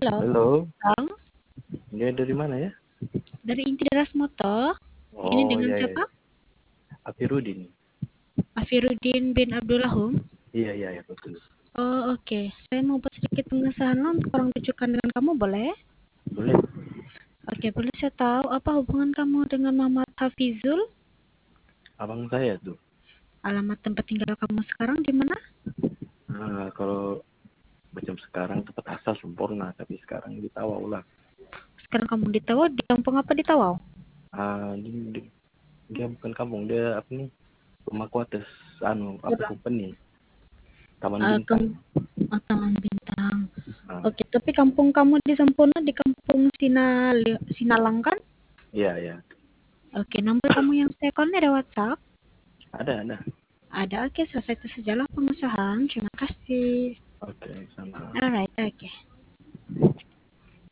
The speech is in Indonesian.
Halo, Halo, Bang. dia dari mana ya? Dari Inti Deras Moto. Ini Oh, dengan iya, iya, siapa? iya. Afirudin. Afiruddin bin Abdullahum. Iya, iya, iya, betul. Oh, oke. Saya mau buat sedikit pengesahan untuk orang rujukan dengan kamu, boleh? Boleh. Oke, boleh saya tahu apa hubungan kamu dengan Muhammad Hafizul? Abang saya tuh. Alamat tempat tinggal kamu sekarang di mana? Kalau macam sekarang tempat asal sempurna, tapi sekarang di Tawau lah. Sekarang kamu di Tawau, di kampung apa di Tawau? Dia bukan kampung, dia apa nih? Rumah kuates, apa Kurang. company? Taman Bintang. Taman Bintang. Ah, Oke, tapi kampung kamu di Sempurna di kampung Sinalang kan? iya, iya. Oke, nomor kamu yang saya call ini ada WhatsApp? Ada. Ada, oke, selesai itu sajalah pengesahan. Terima kasih. Oke, sama. Alright, oke.